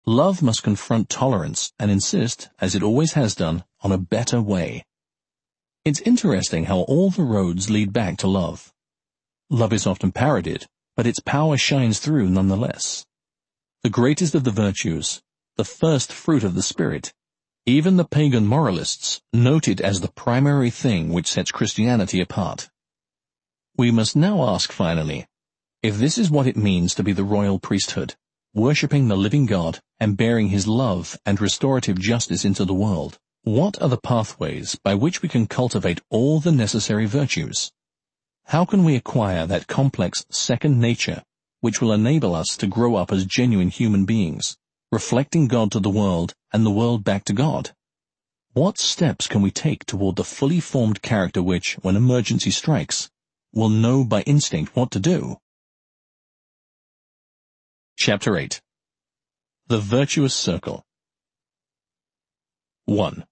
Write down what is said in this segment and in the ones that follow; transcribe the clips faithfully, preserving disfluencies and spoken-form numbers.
Love must confront tolerance and insist, as it always has done, on a better way. It's interesting how all the roads lead back to love. Love is often parodied, but its power shines through nonetheless. The greatest of the virtues, the first fruit of the Spirit, even the pagan moralists note it as the primary thing which sets Christianity apart. We must now ask finally, if this is what it means to be the royal priesthood, worshipping the living God and bearing his love and restorative justice into the world, what are the pathways by which we can cultivate all the necessary virtues? How can we acquire that complex second nature which will enable us to grow up as genuine human beings, reflecting God to the world and the world back to God? What steps can we take toward the fully formed character which, when emergency strikes, will know by instinct what to do? Chapter eight. The Virtuous Circle. one.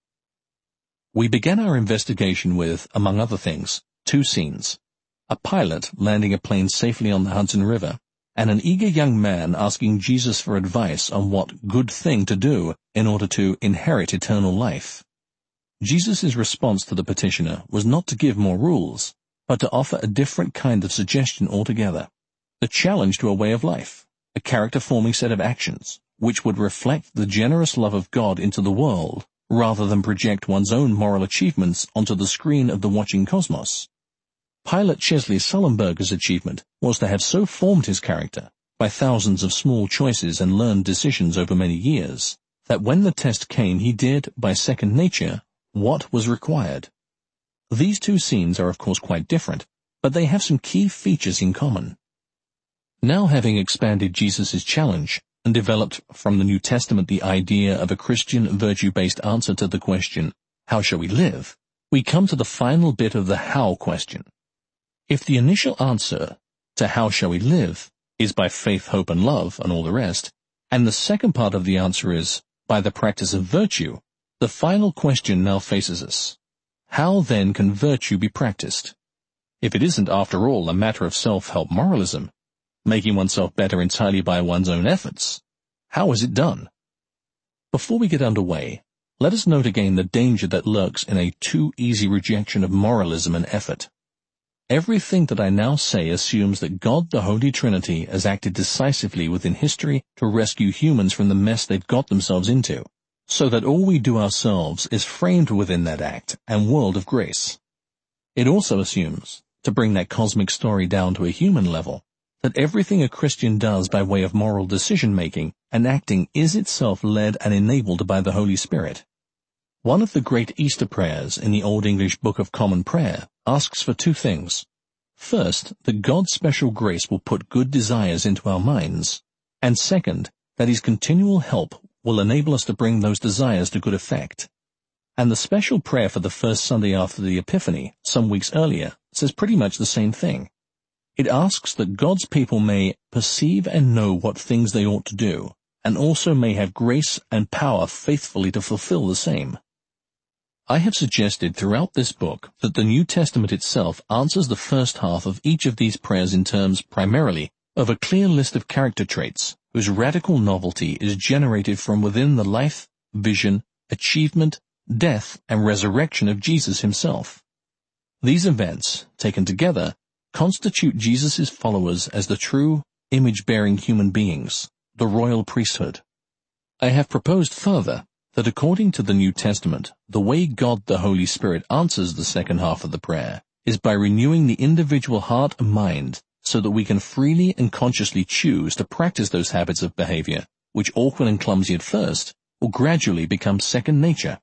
We began our investigation with, among other things, two scenes: a pilot landing a plane safely on the Hudson River, and an eager young man asking Jesus for advice on what good thing to do in order to inherit eternal life. Jesus' response to the petitioner was not to give more rules, but to offer a different kind of suggestion altogether: the challenge to a way of life, a character-forming set of actions, which would reflect the generous love of God into the world, rather than project one's own moral achievements onto the screen of the watching cosmos. Pilot Chesley Sullenberger's achievement was to have so formed his character, by thousands of small choices and learned decisions over many years, that when the test came he did, by second nature, what was required. These two scenes are of course quite different, but they have some key features in common. Now, having expanded Jesus' challenge and developed from the New Testament the idea of a Christian virtue-based answer to the question, how shall we live, we come to the final bit of the how question. If the initial answer to how shall we live is by faith, hope, and love, and all the rest, and the second part of the answer is by the practice of virtue, the final question now faces us. How then can virtue be practiced? If it isn't, after all, a matter of self-help moralism, making oneself better entirely by one's own efforts, how is it done? Before we get underway, let us note again the danger that lurks in a too easy rejection of moralism and effort. Everything that I now say assumes that God the Holy Trinity has acted decisively within history to rescue humans from the mess they've got themselves into, so that all we do ourselves is framed within that act and world of grace. It also assumes, to bring that cosmic story down to a human level, that everything a Christian does by way of moral decision-making and acting is itself led and enabled by the Holy Spirit. One of the great Easter prayers in the Old English Book of Common Prayer asks for two things. First, that God's special grace will put good desires into our minds, and second, that his continual help will enable us to bring those desires to good effect. And the special prayer for the first Sunday after the Epiphany, some weeks earlier, says pretty much the same thing. It asks that God's people may perceive and know what things they ought to do, and also may have grace and power faithfully to fulfill the same. I have suggested throughout this book that the New Testament itself answers the first half of each of these prayers in terms, primarily, of a clear list of character traits whose radical novelty is generated from within the life, vision, achievement, death, and resurrection of Jesus himself. These events, taken together, constitute Jesus' followers as the true, image-bearing human beings, the royal priesthood. I have proposed further that according to the New Testament, the way God the Holy Spirit answers the second half of the prayer is by renewing the individual heart and mind so that we can freely and consciously choose to practice those habits of behavior which, awkward and clumsy at first, will gradually become second nature.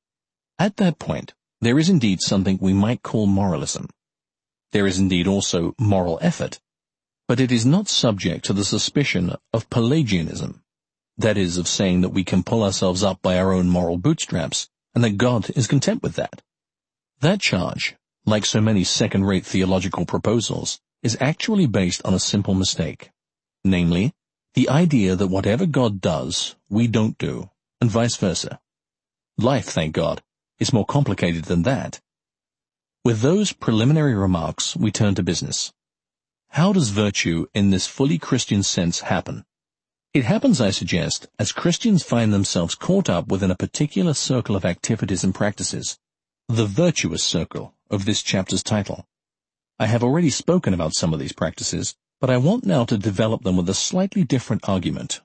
At that point, there is indeed something we might call moralism. There is indeed also moral effort, but it is not subject to the suspicion of Pelagianism, that is, of saying that we can pull ourselves up by our own moral bootstraps, and that God is content with that. That charge, like so many second-rate theological proposals, is actually based on a simple mistake, namely, the idea that whatever God does, we don't do, and vice versa. Life, thank God, is more complicated than that. With those preliminary remarks, we turn to business. How does virtue in this fully Christian sense happen? It happens, I suggest, as Christians find themselves caught up within a particular circle of activities and practices, the virtuous circle of this chapter's title. I have already spoken about some of these practices, but I want now to develop them with a slightly different argument.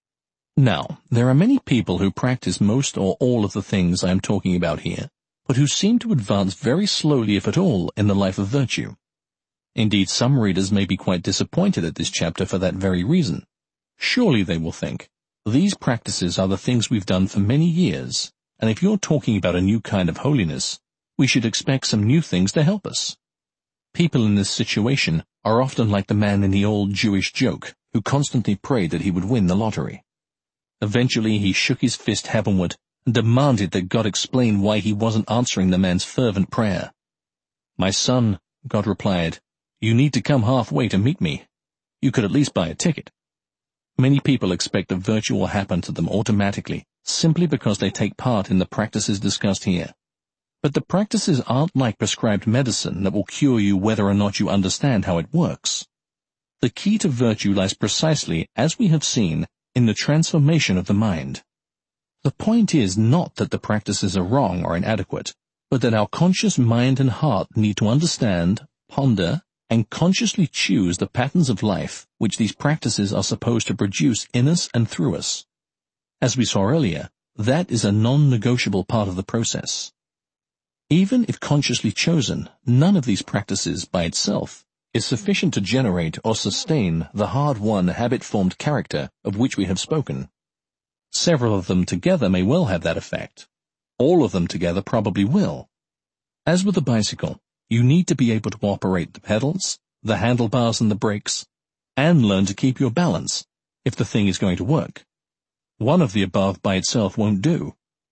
Now, there are many people who practice most or all of the things I am talking about here, but who seem to advance very slowly, if at all, in the life of virtue. Indeed, some readers may be quite disappointed at this chapter for that very reason. Surely, they will think, these practices are the things we've done for many years, and if you're talking about a new kind of holiness, we should expect some new things to help us. People in this situation are often like the man in the old Jewish joke who constantly prayed that he would win the lottery. Eventually, he shook his fist heavenward and demanded that God explain why he wasn't answering the man's fervent prayer. "My son," God replied, "you need to come halfway to meet me. You could at least buy a ticket." Many people expect that virtue will happen to them automatically, simply because they take part in the practices discussed here. But the practices aren't like prescribed medicine that will cure you whether or not you understand how it works. The key to virtue lies precisely, as we have seen, in the transformation of the mind. The point is not that the practices are wrong or inadequate, but that our conscious mind and heart need to understand, ponder, and consciously choose the patterns of life which these practices are supposed to produce in us and through us. As we saw earlier, that is a non-negotiable part of the process. Even if consciously chosen, none of these practices by itself is sufficient to generate or sustain the hard-won, habit-formed character of which we have spoken. Several of them together may well have that effect. All of them together probably will. As with the bicycle, you need to be able to operate the pedals, the handlebars and the brakes, and learn to keep your balance if the thing is going to work. One of the above by itself won't do.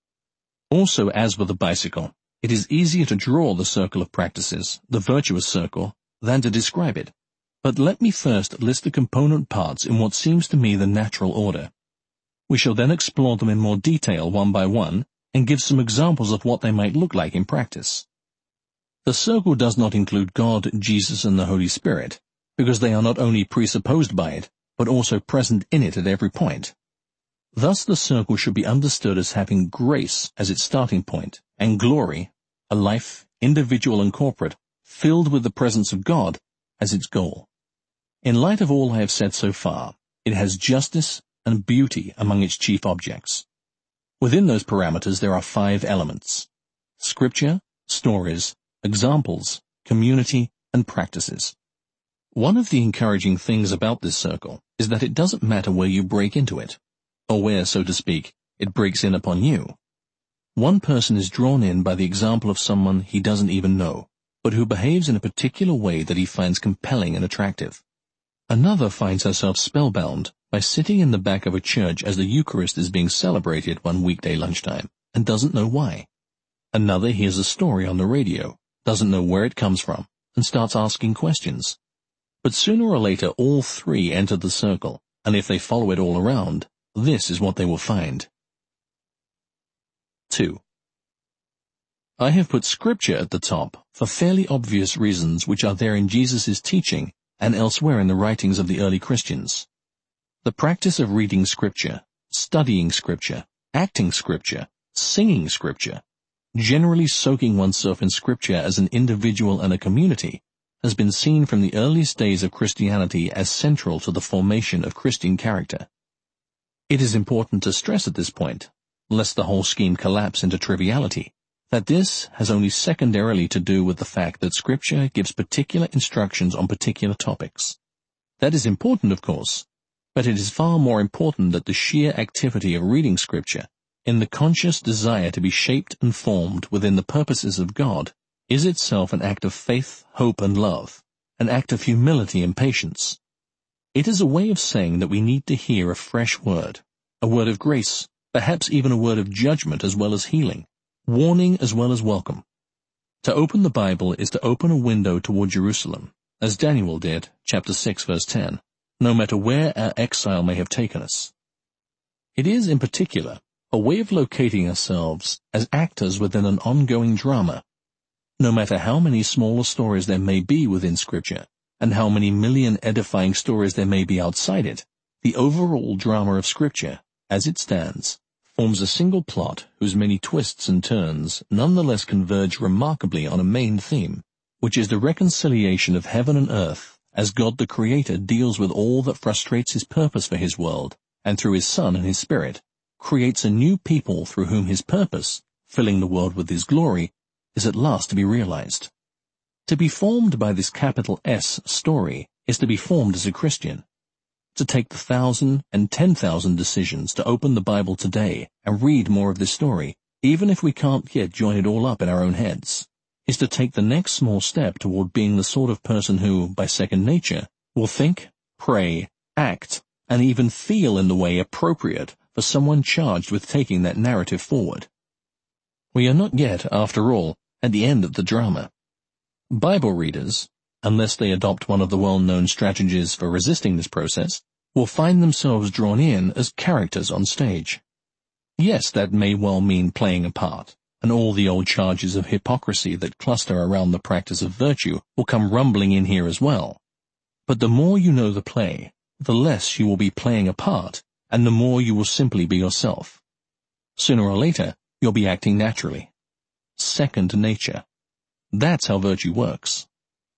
Also, as with the bicycle, it is easier to draw the circle of practices, the virtuous circle, than to describe it. But let me first list the component parts in what seems to me the natural order. We shall then explore them in more detail one by one and give some examples of what they might look like in practice. The circle does not include God, Jesus, and the Holy Spirit, because they are not only presupposed by it, but also present in it at every point. Thus the circle should be understood as having grace as its starting point, and glory, a life, individual and corporate, filled with the presence of God, as its goal. In light of all I have said so far, it has justice and beauty among its chief objects. Within those parameters there are five elements: Scripture, stories, examples, community, and practices. One of the encouraging things about this circle is that it doesn't matter where you break into it, or where, so to speak, it breaks in upon you. One person is drawn in by the example of someone he doesn't even know, but who behaves in a particular way that he finds compelling and attractive. Another finds herself spellbound by sitting in the back of a church as the Eucharist is being celebrated one weekday lunchtime, and doesn't know why. Another hears a story on the radio, doesn't know where it comes from, and starts asking questions. But sooner or later all three enter the circle, and if they follow it all around, this is what they will find. two. I have put Scripture at the top for fairly obvious reasons which are there in Jesus' teaching and elsewhere in the writings of the early Christians. The practice of reading Scripture, studying Scripture, acting Scripture, singing Scripture, generally soaking oneself in Scripture as an individual and a community, has been seen from the earliest days of Christianity as central to the formation of Christian character. It is important to stress at this point, lest the whole scheme collapse into triviality, that this has only secondarily to do with the fact that Scripture gives particular instructions on particular topics. That is important, of course, but it is far more important that the sheer activity of reading Scripture, in the conscious desire to be shaped and formed within the purposes of God, is itself an act of faith, hope, and love, an act of humility and patience. It is a way of saying that we need to hear a fresh word, a word of grace, perhaps even a word of judgment as well as healing, warning as well as welcome. To open the Bible is to open a window toward Jerusalem, as Daniel did, chapter six, verse ten, no matter where our exile may have taken us. It is, in particular, a way of locating ourselves as actors within an ongoing drama. No matter how many smaller stories there may be within Scripture, and how many million edifying stories there may be outside it, The overall drama of Scripture, as it stands, forms a single plot whose many twists and turns nonetheless converge remarkably on a main theme, which is the reconciliation of heaven and earth as God the Creator deals with all that frustrates his purpose for his world, and through his Son and his Spirit, creates a new people through whom his purpose, filling the world with his glory, is at last to be realized. To be formed by this capital S story is to be formed as a Christian. To take the thousand and ten thousand decisions to open the Bible today and read more of this story, even if we can't yet join it all up in our own heads, is to take the next small step toward being the sort of person who, by second nature, will think, pray, act, and even feel in the way appropriate for someone charged with taking that narrative forward. We are not yet, after all, at the end of the drama. Bible readers, unless they adopt one of the well-known strategies for resisting this process, will find themselves drawn in as characters on stage. Yes, that may well mean playing a part, and all the old charges of hypocrisy that cluster around the practice of virtue will come rumbling in here as well. But the more you know the play, the less you will be playing a part, and the more you will simply be yourself. Sooner or later, you'll be acting naturally. Second nature. That's how virtue works.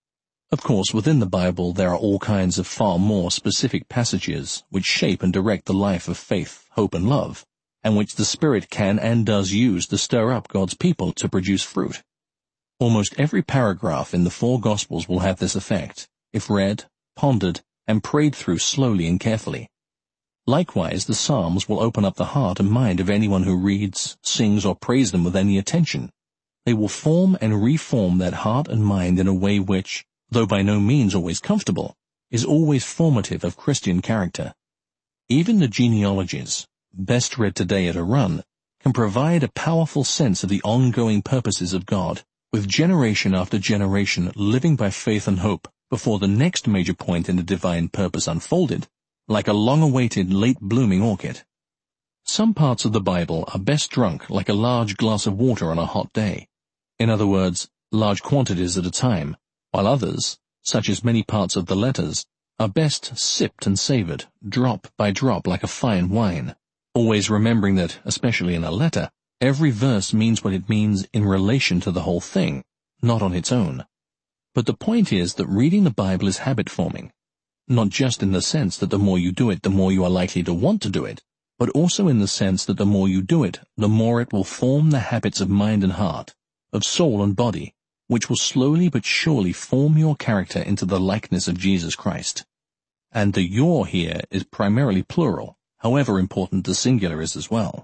Of course, within the Bible there are all kinds of far more specific passages which shape and direct the life of faith, hope, and love, and which the Spirit can and does use to stir up God's people to produce fruit. Almost every paragraph in the four Gospels will have this effect, if read, pondered, and prayed through slowly and carefully. Likewise, the Psalms will open up the heart and mind of anyone who reads, sings, or prays them with any attention. They will form and reform that heart and mind in a way which, though by no means always comfortable, is always formative of Christian character. Even the genealogies, best read today at a run, can provide a powerful sense of the ongoing purposes of God, with generation after generation living by faith and hope before the next major point in the divine purpose unfolded, like a long-awaited late-blooming orchid. Some parts of the Bible are best drunk like a large glass of water on a hot day. In other words, large quantities at a time, while others, such as many parts of the letters, are best sipped and savored, drop by drop like a fine wine, always remembering that, especially in a letter, every verse means what it means in relation to the whole thing, not on its own. But the point is that reading the Bible is habit-forming, not just in the sense that the more you do it, the more you are likely to want to do it, but also in the sense that the more you do it, the more it will form the habits of mind and heart, of soul and body, which will slowly but surely form your character into the likeness of Jesus Christ. And the your here is primarily plural, however important the singular is as well.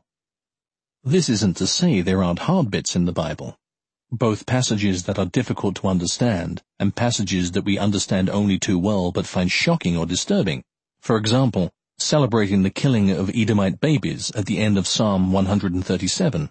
This isn't to say there aren't hard bits in the Bible, both passages that are difficult to understand and passages that we understand only too well but find shocking or disturbing. For example, celebrating the killing of Edomite babies at the end of Psalm one hundred thirty-seven.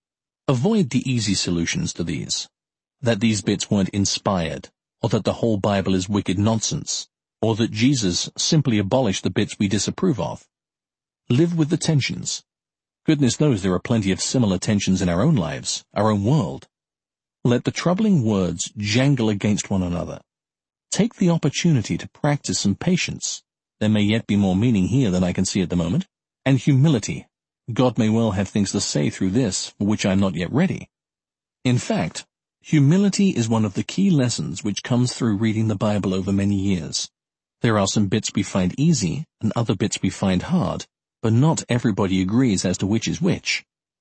Avoid the easy solutions to these, that these bits weren't inspired, or that the whole Bible is wicked nonsense, or that Jesus simply abolished the bits we disapprove of. Live with the tensions. Goodness knows there are plenty of similar tensions in our own lives, our own world. Let the troubling words jangle against one another. Take the opportunity to practice some patience. There may yet be more meaning here than I can see at the moment. And humility. God may well have things to say through this for which I am not yet ready. In fact, humility is one of the key lessons which comes through reading the Bible over many years. There are some bits we find easy and other bits we find hard, but not everybody agrees as to which is which.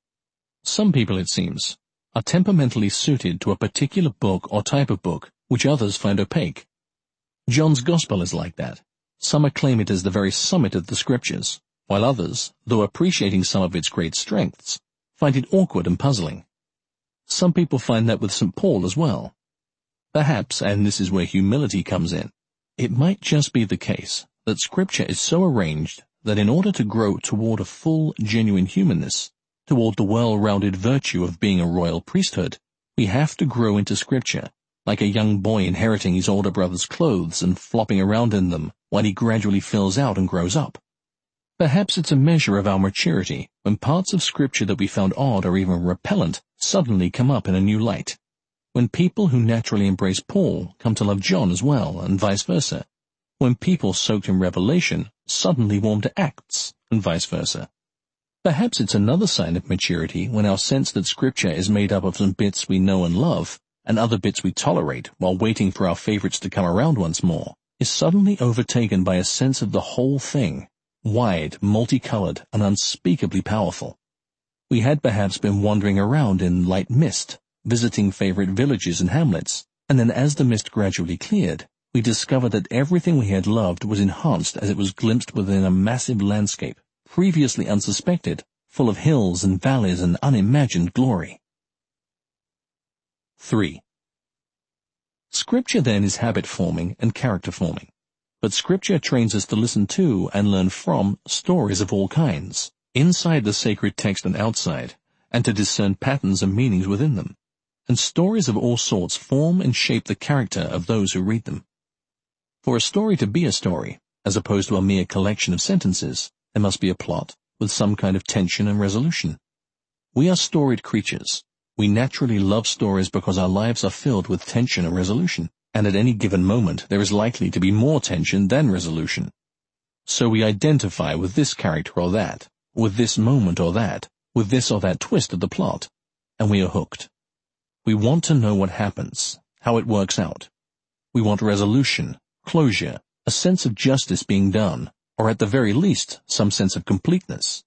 Some people, it seems, are temperamentally suited to a particular book or type of book which others find opaque. John's Gospel is like that. Some acclaim it as the very summit of the Scriptures, while others, though appreciating some of its great strengths, find it awkward and puzzling. Some people find that with Saint Paul as well. Perhaps, and this is where humility comes in, it might just be the case that Scripture is so arranged that in order to grow toward a full, genuine humanness, toward the well-rounded virtue of being a royal priesthood, we have to grow into Scripture, like a young boy inheriting his older brother's clothes and flopping around in them while he gradually fills out and grows up. Perhaps it's a measure of our maturity when parts of Scripture that we found odd or even repellent suddenly come up in a new light, when people who naturally embrace Paul come to love John as well, and vice versa, when people soaked in Revelation suddenly warm to Acts, and vice versa. Perhaps it's another sign of maturity when our sense that Scripture is made up of some bits we know and love, and other bits we tolerate while waiting for our favorites to come around once more, is suddenly overtaken by a sense of the whole thing, wide, multicolored, and unspeakably powerful. We had perhaps been wandering around in light mist, visiting favorite villages and hamlets, and then as the mist gradually cleared, we discovered that everything we had loved was enhanced as it was glimpsed within a massive landscape, previously unsuspected, full of hills and valleys and unimagined glory. three. Scripture then is habit-forming and character-forming, but Scripture trains us to listen to and learn from stories of all kinds, inside the sacred text and outside, and to discern patterns and meanings within them. And stories of all sorts form and shape the character of those who read them. For a story to be a story, as opposed to a mere collection of sentences, there must be a plot, with some kind of tension and resolution. We are storied creatures. We naturally love stories because our lives are filled with tension and resolution, and at any given moment there is likely to be more tension than resolution. So we identify with this character or that, with this moment or that, with this or that twist of the plot, and we are hooked. We want to know what happens, how it works out. We want resolution, closure, a sense of justice being done, or at the very least, some sense of completeness.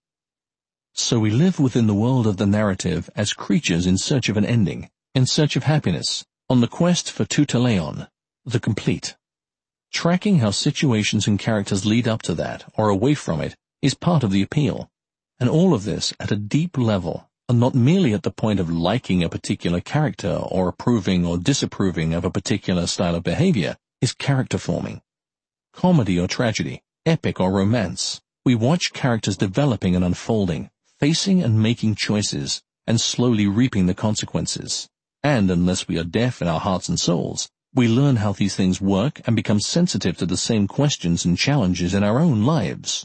So we live within the world of the narrative as creatures in search of an ending, in search of happiness, on the quest for teuteleon, the complete. Tracking how situations and characters lead up to that, or away from it, is part of the appeal, and all of this at a deep level, and not merely at the point of liking a particular character or approving or disapproving of a particular style of behavior, is character-forming. Comedy or tragedy, epic or romance, we watch characters developing and unfolding, facing and making choices, and slowly reaping the consequences. And unless we are deaf in our hearts and souls, we learn how these things work and become sensitive to the same questions and challenges in our own lives.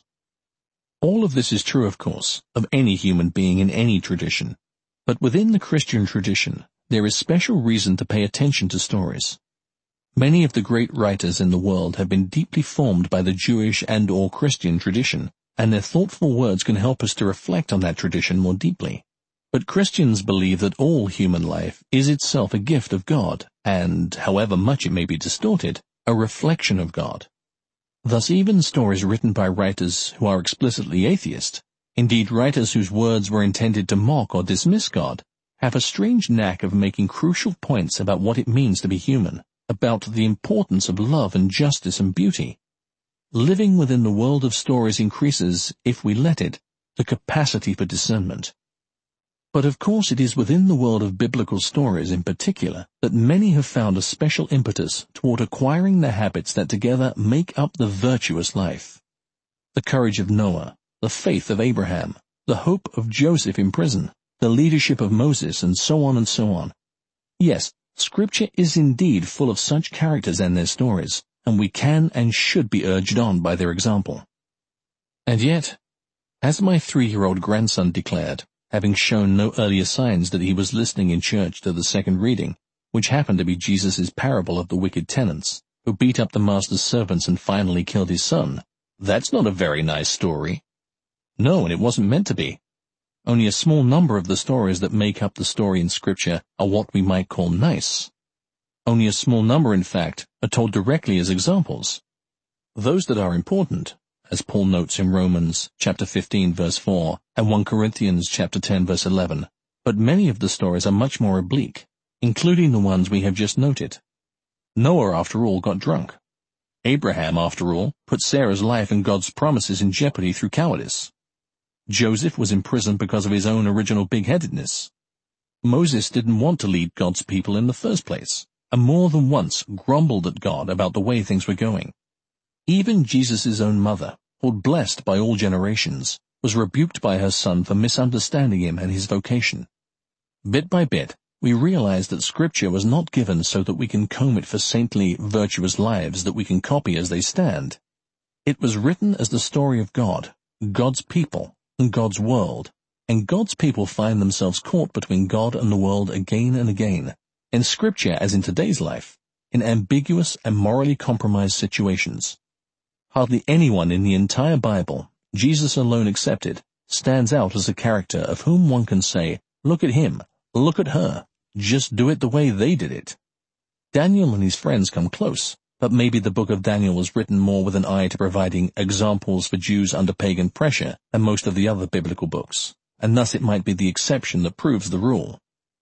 All of this is true, of course, of any human being in any tradition. But within the Christian tradition, there is special reason to pay attention to stories. Many of the great writers in the world have been deeply formed by the Jewish and or Christian tradition, and their thoughtful words can help us to reflect on that tradition more deeply. But Christians believe that all human life is itself a gift of God, and, however much it may be distorted, a reflection of God. Thus even stories written by writers who are explicitly atheist, indeed writers whose words were intended to mock or dismiss God, have a strange knack of making crucial points about what it means to be human, about the importance of love and justice and beauty. Living within the world of stories increases, if we let it, the capacity for discernment. But of course it is within the world of biblical stories in particular that many have found a special impetus toward acquiring the habits that together make up the virtuous life. The courage of Noah, the faith of Abraham, the hope of Joseph in prison, the leadership of Moses, and so on and so on. Yes, Scripture is indeed full of such characters and their stories, and we can and should be urged on by their example. And yet, as my three-year-old grandson declared, having shown no earlier signs that he was listening in church to the second reading, which happened to be Jesus' parable of the wicked tenants, who beat up the master's servants and finally killed his son, that's not a very nice story. No, and it wasn't meant to be. Only a small number of the stories that make up the story in Scripture are what we might call nice. Only a small number, in fact, are told directly as examples. Those that are important, as Paul notes in Romans chapter fifteen verse four and First Corinthians chapter ten verse eleven, but many of the stories are much more oblique, including the ones we have just noted. Noah, after all, got drunk. Abraham, after all, put Sarah's life and God's promises in jeopardy through cowardice. Joseph was in prison because of his own original big-headedness. Moses didn't want to lead God's people in the first place, and more than once grumbled at God about the way things were going. Even Jesus' own mother, called blessed by all generations, was rebuked by her son for misunderstanding him and his vocation. Bit by bit, we realize that Scripture was not given so that we can comb it for saintly, virtuous lives that we can copy as they stand. It was written as the story of God, God's people, and God's world, and God's people find themselves caught between God and the world again and again, in Scripture as in today's life, in ambiguous and morally compromised situations. Hardly anyone in the entire Bible, Jesus alone excepted, stands out as a character of whom one can say, look at him, look at her, just do it the way they did it. Daniel and his friends come close, but maybe the book of Daniel was written more with an eye to providing examples for Jews under pagan pressure than most of the other biblical books, and thus it might be the exception that proves the rule.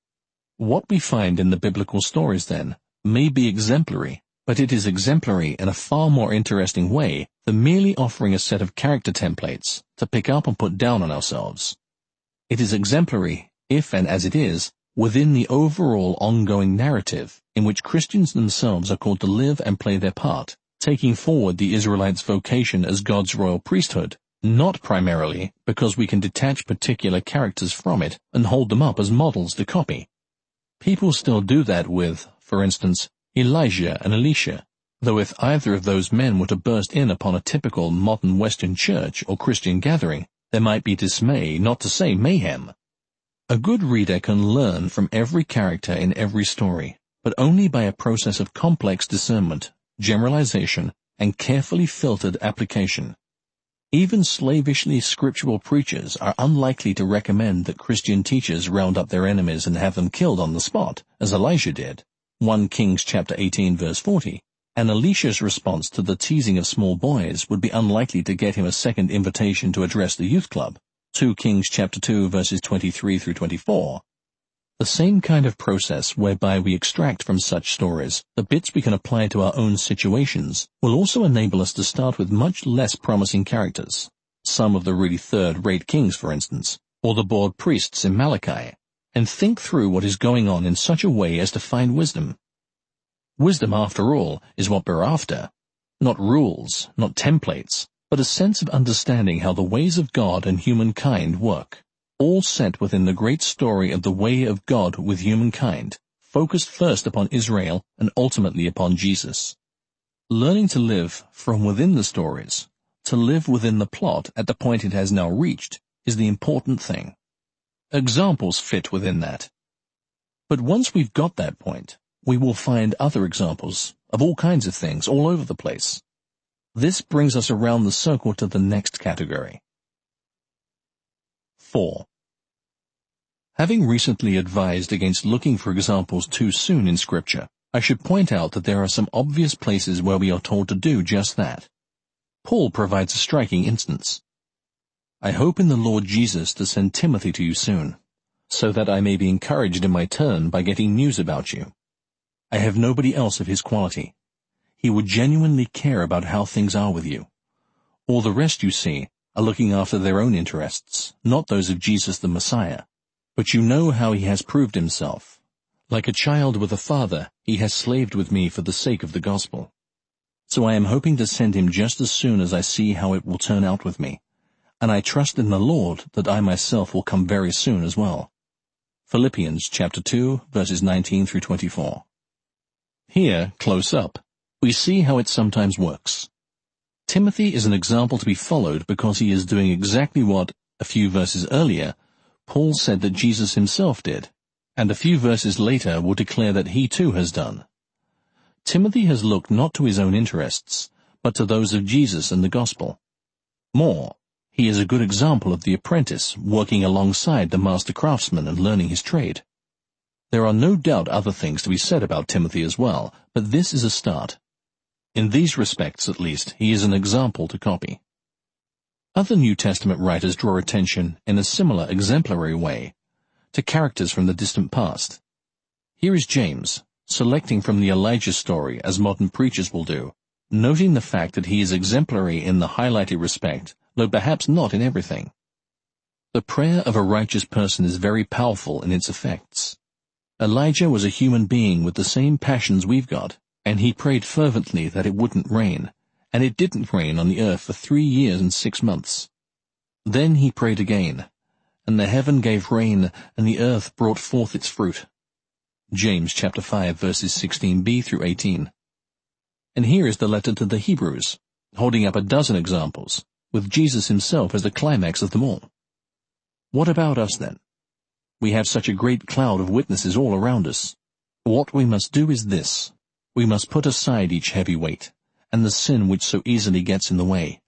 What we find in the biblical stories, then, may be exemplary, but it is exemplary in a far more interesting way than merely offering a set of character templates to pick up and put down on ourselves. It is exemplary, if and as it is, within the overall ongoing narrative in which Christians themselves are called to live and play their part, taking forward the Israelites' vocation as God's royal priesthood, not primarily because we can detach particular characters from it and hold them up as models to copy. People still do that with, for instance, Elijah and Elisha, though if either of those men were to burst in upon a typical modern Western church or Christian gathering, there might be dismay, not to say mayhem. A good reader can learn from every character in every story, but only by a process of complex discernment, generalization, and carefully filtered application. Even slavishly scriptural preachers are unlikely to recommend that Christian teachers round up their enemies and have them killed on the spot, as Elijah did. First Kings chapter eighteen verse forty, and Elisha's response to the teasing of small boys would be unlikely to get him a second invitation to address the youth club. Second Kings chapter two verses twenty-three through twenty-four. The same kind of process whereby we extract from such stories the bits we can apply to our own situations will also enable us to start with much less promising characters, some of the really third-rate kings, for instance, or the bored priests in Malachi, and think through what is going on in such a way as to find wisdom. Wisdom, after all, is what we're after. Not rules, not templates, but a sense of understanding how the ways of God and humankind work, all set within the great story of the way of God with humankind, focused first upon Israel and ultimately upon Jesus. Learning to live from within the stories, to live within the plot at the point it has now reached, is the important thing. Examples fit within that. But once we've got that point, we will find other examples of all kinds of things all over the place. This brings us around the circle to the next category. four. Having recently advised against looking for examples too soon in Scripture, I should point out that there are some obvious places where we are told to do just that. Paul provides a striking instance. I hope in the Lord Jesus to send Timothy to you soon, so that I may be encouraged in my turn by getting news about you. I have nobody else of his quality. He would genuinely care about how things are with you. All the rest, you see, are looking after their own interests, not those of Jesus the Messiah. But you know how he has proved himself. Like a child with a father, he has slaved with me for the sake of the gospel. So I am hoping to send him just as soon as I see how it will turn out with me. And I trust in the Lord that I myself will come very soon as well. Philippians chapter two, verses nineteen through twenty-four. Here, close up, we see how it sometimes works. Timothy is an example to be followed because he is doing exactly what, a few verses earlier, Paul said that Jesus himself did, and a few verses later will declare that he too has done. Timothy has looked not to his own interests, but to those of Jesus and the gospel. More, he is a good example of the apprentice working alongside the master craftsman and learning his trade. There are no doubt other things to be said about Timothy as well, but this is a start. In these respects, at least, he is an example to copy. Other New Testament writers draw attention in a similar exemplary way to characters from the distant past. Here is James, selecting from the Elijah story as modern preachers will do, noting the fact that he is exemplary in the highlighted respect, though perhaps not in everything. The prayer of a righteous person is very powerful in its effects. Elijah was a human being with the same passions we've got, and he prayed fervently that it wouldn't rain, and it didn't rain on the earth for three years and six months. Then he prayed again, and the heaven gave rain, and the earth brought forth its fruit. James chapter five verses sixteen b through eighteen. And here is the letter to the Hebrews, holding up a dozen examples, with Jesus himself as the climax of them all. What about us then? We have such a great cloud of witnesses all around us. What we must do is this. We must put aside each heavy weight, and the sin which so easily gets in the way.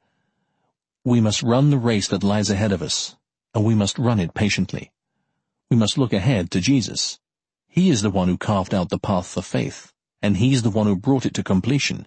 We must run the race that lies ahead of us, and we must run it patiently. We must look ahead to Jesus. He is the one who carved out the path for faith, and He's the one who brought it to completion.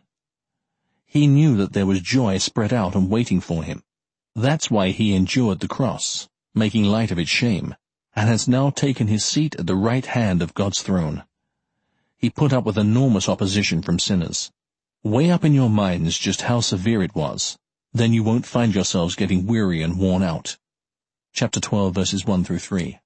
He knew that there was joy spread out and waiting for Him. That's why He endured the cross, making light of its shame, and has now taken His seat at the right hand of God's throne. He put up with enormous opposition from sinners. Weigh up in your minds just how severe it was. Then you won't find yourselves getting weary and worn out. Chapter twelve, verses one through three.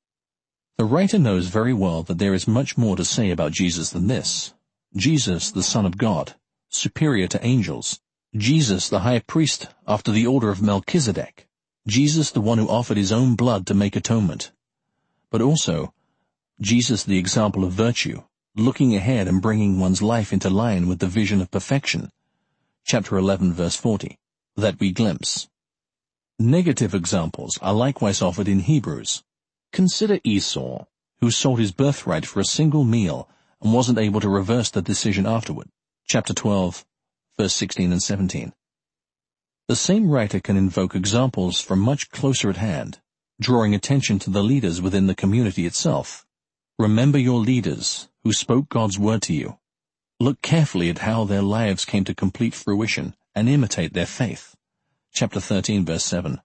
The writer knows very well that there is much more to say about Jesus than this. Jesus, the Son of God, superior to angels. Jesus, the high priest after the order of Melchizedek. Jesus, the one who offered His own blood to make atonement. But also, Jesus, the example of virtue, looking ahead and bringing one's life into line with the vision of perfection. Chapter eleven, verse forty. That we glimpse. Negative examples are likewise offered in Hebrews. Consider Esau, who sold his birthright for a single meal and wasn't able to reverse the decision afterward. Chapter twelve, verse sixteen and seventeen. The same writer can invoke examples from much closer at hand, drawing attention to the leaders within the community itself. Remember your leaders who spoke God's word to you. Look carefully at how their lives came to complete fruition and imitate their faith. Chapter thirteen, verse seven.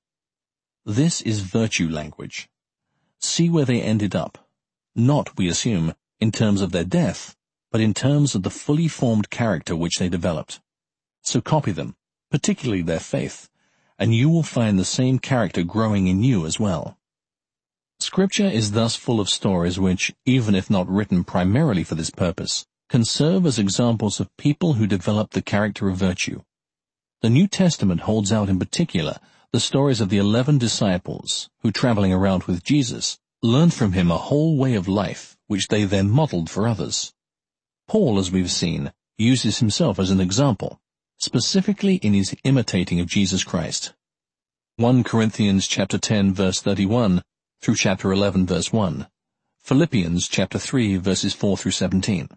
This is virtue language. See where they ended up. Not, we assume, in terms of their death, but in terms of the fully formed character which they developed. So copy them, particularly their faith, and you will find the same character growing in you as well. Scripture is thus full of stories which, even if not written primarily for this purpose, can serve as examples of people who developed the character of virtue. The New Testament holds out in particular the stories of the eleven disciples who, traveling around with Jesus, learned from Him a whole way of life which they then modeled for others. Paul, as we've seen, uses himself as an example, specifically in his imitating of Jesus Christ. First Corinthians chapter ten, verse thirty-one, through chapter eleven, verse one. Philippians chapter three, verses four through seventeen.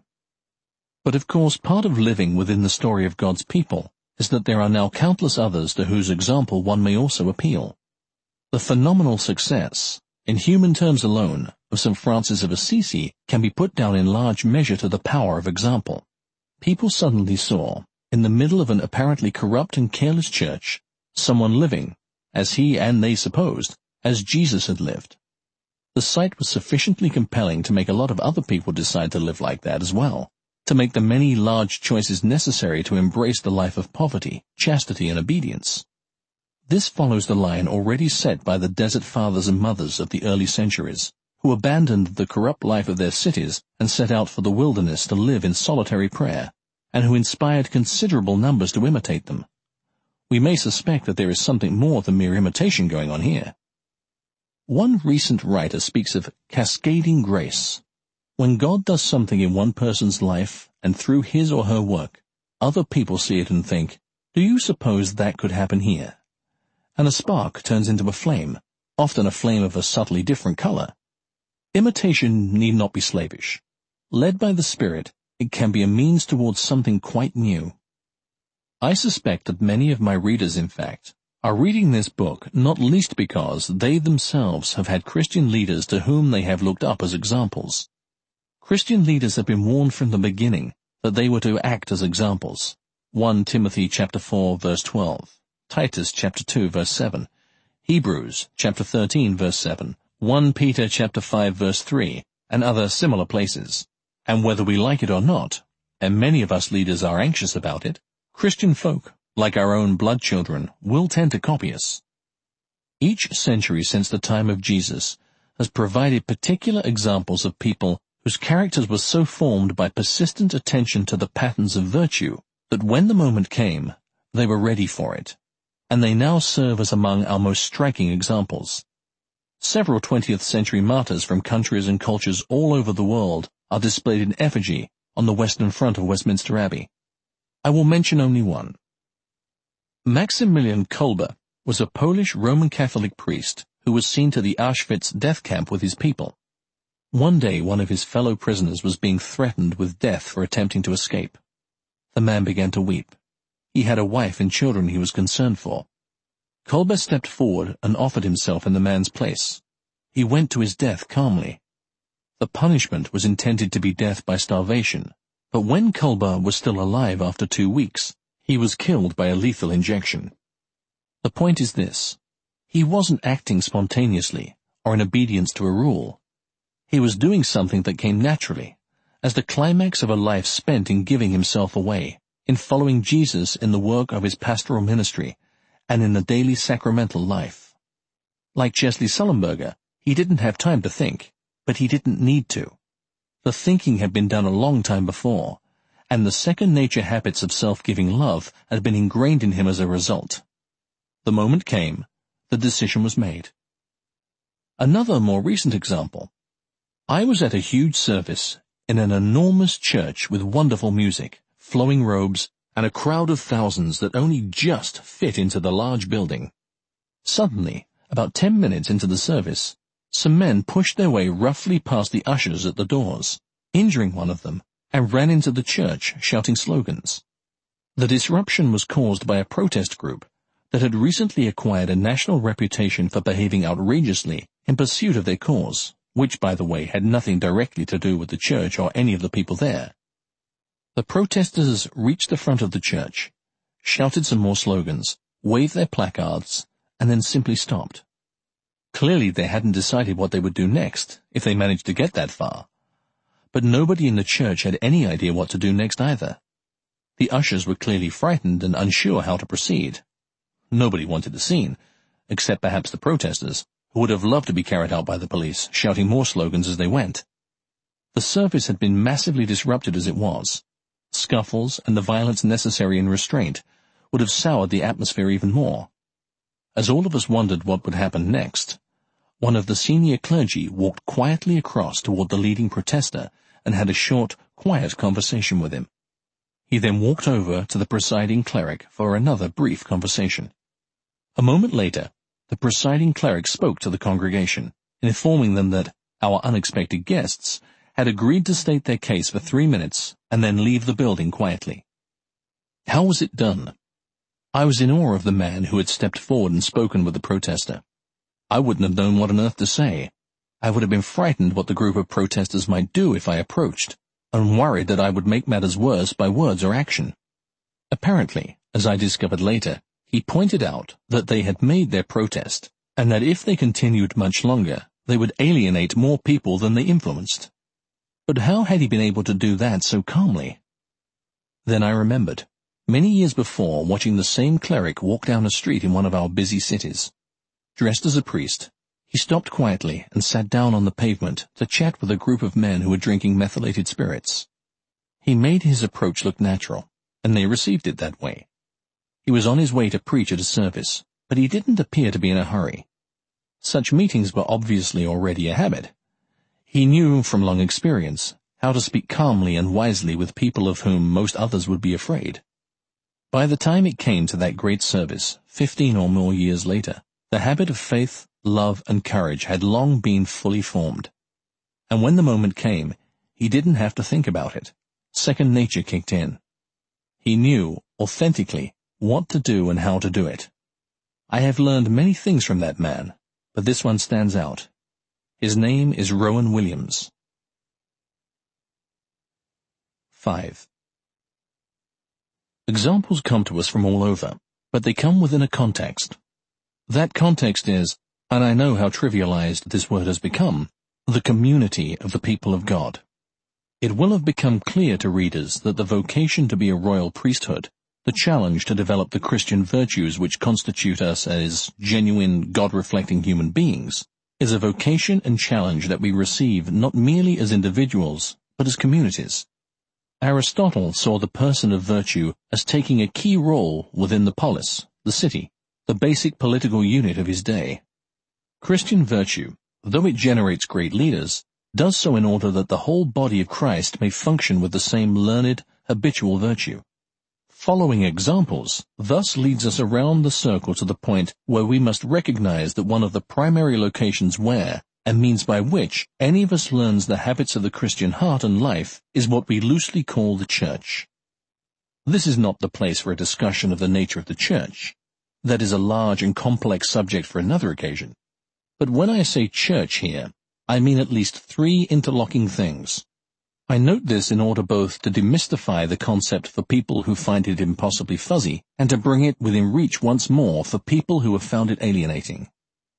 But of course, part of living within the story of God's people is that there are now countless others to whose example one may also appeal. The phenomenal success, in human terms alone, of Saint Francis of Assisi can be put down in large measure to the power of example. People suddenly saw, in the middle of an apparently corrupt and careless church, someone living, as he and they supposed, as Jesus had lived. The sight was sufficiently compelling to make a lot of other people decide to live like that as well, to make the many large choices necessary to embrace the life of poverty, chastity, and obedience. This follows the line already set by the desert fathers and mothers of the early centuries, who abandoned the corrupt life of their cities and set out for the wilderness to live in solitary prayer, and who inspired considerable numbers to imitate them. We may suspect that there is something more than mere imitation going on here. One recent writer speaks of cascading grace. When God does something in one person's life and through his or her work, other people see it and think, do you suppose that could happen here? And a spark turns into a flame, often a flame of a subtly different color. Imitation need not be slavish. Led by the Spirit, it can be a means towards something quite new. I suspect that many of my readers, in fact, are reading this book not least because they themselves have had Christian leaders to whom they have looked up as examples. Christian leaders have been warned from the beginning that they were to act as examples. First Timothy chapter four, verse twelve, Titus chapter two, verse seven, Hebrews chapter thirteen, verse seven, First Peter chapter five, verse three, and other similar places. And whether we like it or not, and many of us leaders are anxious about it, Christian folk, like our own blood children, will tend to copy us. Each century since the time of Jesus has provided particular examples of people whose characters were so formed by persistent attention to the patterns of virtue that when the moment came, they were ready for it, and they now serve as among our most striking examples. Several twentieth century martyrs from countries and cultures all over the world are displayed in effigy on the western front of Westminster Abbey. I will mention only one. Maximilian Kolbe was a Polish Roman Catholic priest who was seen to the Auschwitz death camp with his people. One day one of his fellow prisoners was being threatened with death for attempting to escape. The man began to weep. He had a wife and children he was concerned for. Kolbe stepped forward and offered himself in the man's place. He went to his death calmly. The punishment was intended to be death by starvation, but when Kolbe was still alive after two weeks, he was killed by a lethal injection. The point is this: he wasn't acting spontaneously or in obedience to a rule. He was doing something that came naturally, as the climax of a life spent in giving himself away, in following Jesus in the work of his pastoral ministry, and in the daily sacramental life. Like Chesley Sullenberger, he didn't have time to think, but he didn't need to. The thinking had been done a long time before, and the second-nature habits of self-giving love had been ingrained in him as a result. The moment came, the decision was made. Another more recent example. I was at a huge service in an enormous church with wonderful music, flowing robes, and a crowd of thousands that only just fit into the large building. Suddenly, about ten minutes into the service, some men pushed their way roughly past the ushers at the doors, injuring one of them, and ran into the church shouting slogans. The disruption was caused by a protest group that had recently acquired a national reputation for behaving outrageously in pursuit of their cause, which, by the way, had nothing directly to do with the church or any of the people there. The protesters reached the front of the church, shouted some more slogans, waved their placards, and then simply stopped. Clearly they hadn't decided what they would do next, if they managed to get that far. But nobody in the church had any idea what to do next either. The ushers were clearly frightened and unsure how to proceed. Nobody wanted a scene, except perhaps the protesters, who would have loved to be carried out by the police, shouting more slogans as they went. The service had been massively disrupted as it was. Scuffles and the violence necessary in restraint would have soured the atmosphere even more. As all of us wondered what would happen next, one of the senior clergy walked quietly across toward the leading protester and had a short, quiet conversation with him. He then walked over to the presiding cleric for another brief conversation. A moment later, the presiding cleric spoke to the congregation, informing them that our unexpected guests had agreed to state their case for three minutes and then leave the building quietly. How was it done? I was in awe of the man who had stepped forward and spoken with the protester. I wouldn't have known what on earth to say. I would have been frightened what the group of protesters might do if I approached, and worried that I would make matters worse by words or action. Apparently, as I discovered later, he pointed out that they had made their protest, and that if they continued much longer, they would alienate more people than they influenced. But how had he been able to do that so calmly? Then I remembered, many years before, watching the same cleric walk down a street in one of our busy cities. Dressed as a priest, he stopped quietly and sat down on the pavement to chat with a group of men who were drinking methylated spirits. He made his approach look natural, and they received it that way. He was on his way to preach at a service, but he didn't appear to be in a hurry. Such meetings were obviously already a habit. He knew from long experience how to speak calmly and wisely with people of whom most others would be afraid. By the time it came to that great service, fifteen or more years later, the habit of faith, love, and courage had long been fully formed. And when the moment came, he didn't have to think about it. Second nature kicked in. He knew, authentically, what to do and how to do it. I have learned many things from that man, but this one stands out. His name is Rowan Williams. five. Examples come to us from all over, but they come within a context. That context is, and I know how trivialized this word has become, the community of the people of God. It will have become clear to readers that the vocation to be a royal priesthood, the challenge to develop the Christian virtues which constitute us as genuine, God-reflecting human beings, is a vocation and challenge that we receive not merely as individuals, but as communities. Aristotle saw the person of virtue as taking a key role within the polis, the city, the basic political unit of his day. Christian virtue, though it generates great leaders, does so in order that the whole body of Christ may function with the same learned, habitual virtue. Following examples thus leads us around the circle to the point where we must recognize that one of the primary locations where, and means by which, any of us learns the habits of the Christian heart and life is what we loosely call the church. This is not the place for a discussion of the nature of the church. That is a large and complex subject for another occasion. But when I say church here, I mean at least three interlocking things. I note this in order both to demystify the concept for people who find it impossibly fuzzy and to bring it within reach once more for people who have found it alienating.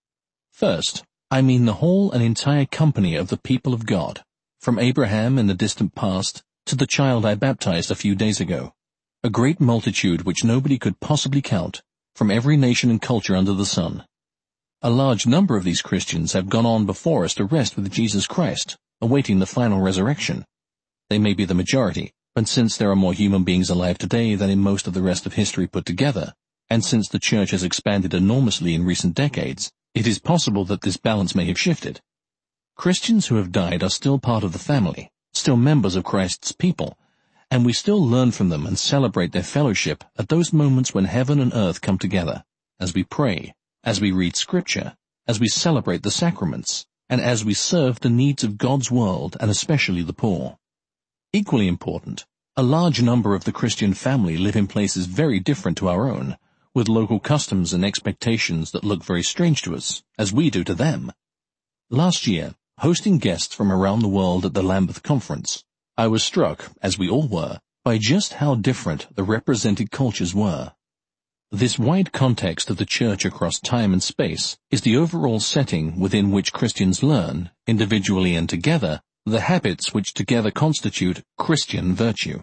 First, I mean the whole and entire company of the people of God, from Abraham in the distant past to the child I baptized a few days ago, a great multitude which nobody could possibly count, from every nation and culture under the sun. A large number of these Christians have gone on before us to rest with Jesus Christ, awaiting the final resurrection. They may be the majority, but since there are more human beings alive today than in most of the rest of history put together, and since the church has expanded enormously in recent decades, it is possible that this balance may have shifted. Christians who have died are still part of the family, still members of Christ's people, and we still learn from them and celebrate their fellowship at those moments when heaven and earth come together, as we pray, as we read Scripture, as we celebrate the sacraments, and as we serve the needs of God's world and especially the poor. Equally important, a large number of the Christian family live in places very different to our own, with local customs and expectations that look very strange to us, as we do to them. Last year, hosting guests from around the world at the Lambeth Conference, I was struck, as we all were, by just how different the represented cultures were. This wide context of the church across time and space is the overall setting within which Christians learn, individually and together, the habits which together constitute Christian virtue.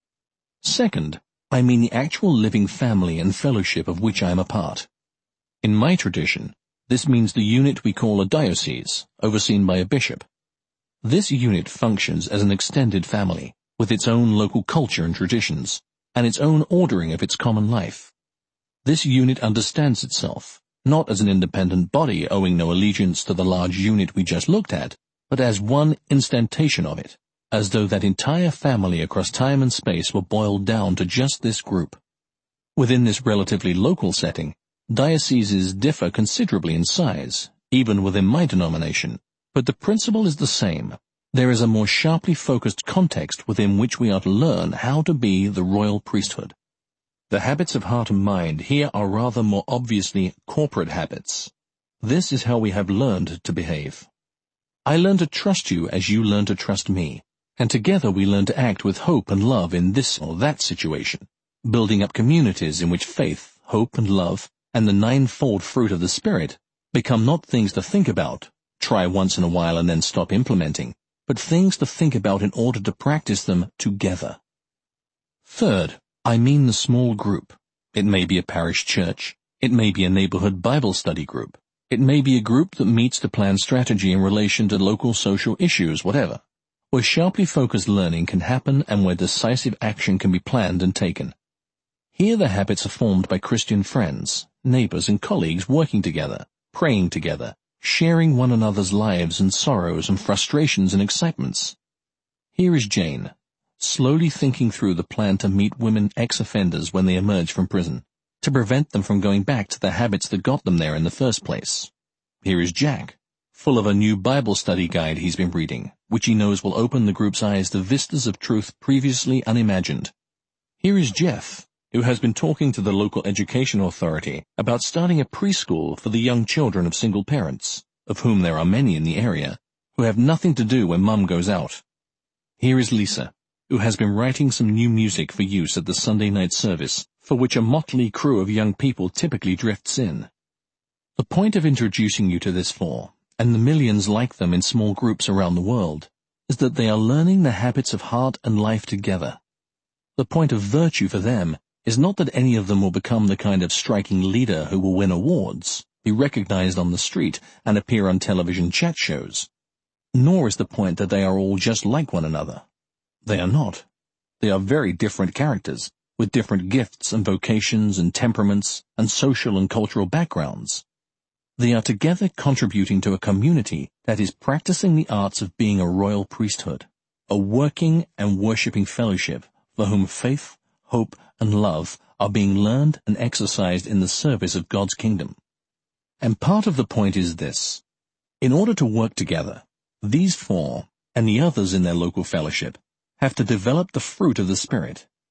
Second, I mean the actual living family and fellowship of which I am a part. In my tradition, this means the unit we call a diocese, overseen by a bishop. This unit functions as an extended family, with its own local culture and traditions, and its own ordering of its common life. This unit understands itself, not as an independent body owing no allegiance to the large unit we just looked at, but as one instantation of it, as though that entire family across time and space were boiled down to just this group. Within this relatively local setting, dioceses differ considerably in size, even within my denomination, but the principle is the same. There is a more sharply focused context within which we are to learn how to be the royal priesthood. The habits of heart and mind here are rather more obviously corporate habits. This is how we have learned to behave. I learn to trust you as you learn to trust me, and together we learn to act with hope and love in this or that situation, building up communities in which faith, hope and love, and the ninefold fruit of the Spirit become not things to think about, try once in a while and then stop implementing, but things to think about in order to practice them together. Third, I mean the small group. It may be a parish church. It may be a neighborhood Bible study group. It may be a group that meets to plan strategy in relation to local social issues, whatever, where sharply focused learning can happen and where decisive action can be planned and taken. Here the habits are formed by Christian friends, neighbors and colleagues working together, praying together, sharing one another's lives and sorrows and frustrations and excitements. Here is Jane, slowly thinking through the plan to meet women ex-offenders when they emerge from prison, to prevent them from going back to the habits that got them there in the first place. Here is Jack, full of a new Bible study guide he's been reading, which he knows will open the group's eyes to vistas of truth previously unimagined. Here is Jeff, who has been talking to the local education authority about starting a preschool for the young children of single parents, of whom there are many in the area, who have nothing to do when mum goes out. Here is Lisa, who has been writing some new music for use at the Sunday night service, for which a motley crew of young people typically drifts in. The point of introducing you to this four, and the millions like them in small groups around the world, is that they are learning the habits of heart and life together. The point of virtue for them is not that any of them will become the kind of striking leader who will win awards, be recognized on the street, and appear on television chat shows. Nor is the point that they are all just like one another. They are not. They are very different characters, with different gifts and vocations and temperaments and social and cultural backgrounds. They are together contributing to a community that is practicing the arts of being a royal priesthood, a working and worshipping fellowship for whom faith, hope, and love are being learned and exercised in the service of God's kingdom. And part of the point is this. In order to work together, these four, and the others in their local fellowship, have to develop the fruit of the Spirit.